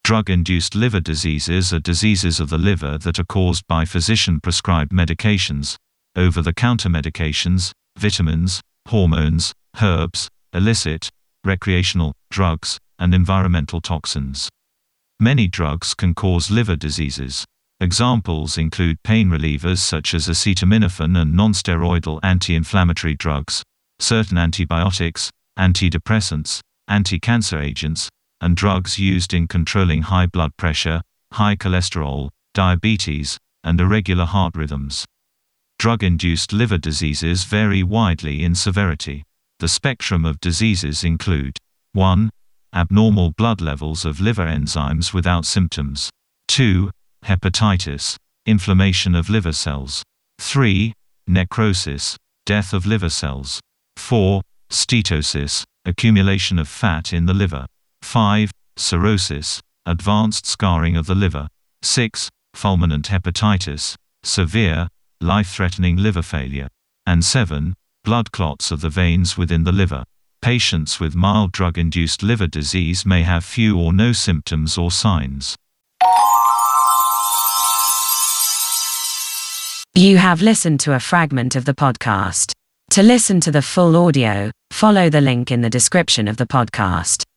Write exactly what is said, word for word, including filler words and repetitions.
Drug-induced liver diseases are diseases of the liver that are caused by physician-prescribed medications, over-the-counter medications, vitamins, hormones, herbs, illicit, recreational, drugs, and environmental toxins. Many drugs can cause liver diseases. Examples include pain relievers such as acetaminophen and nonsteroidal anti-inflammatory drugs, certain antibiotics, antidepressants, anti-cancer agents, and drugs used in controlling high blood pressure, high cholesterol, diabetes, and irregular heart rhythms. Drug-induced liver diseases vary widely in severity. The spectrum of diseases include one. Abnormal blood levels of liver enzymes without symptoms. two. Hepatitis, inflammation of liver cells. three. Necrosis, death of liver cells. four. Steatosis, accumulation of fat in the liver. five. Cirrhosis, advanced scarring of the liver. six. Fulminant hepatitis, severe, life-threatening liver failure. And seven. Blood clots of the veins within the liver. Patients with mild drug-induced liver disease may have few or no symptoms or signs. You have listened to a fragment of the podcast. To listen to the full audio, follow the link in the description of the podcast.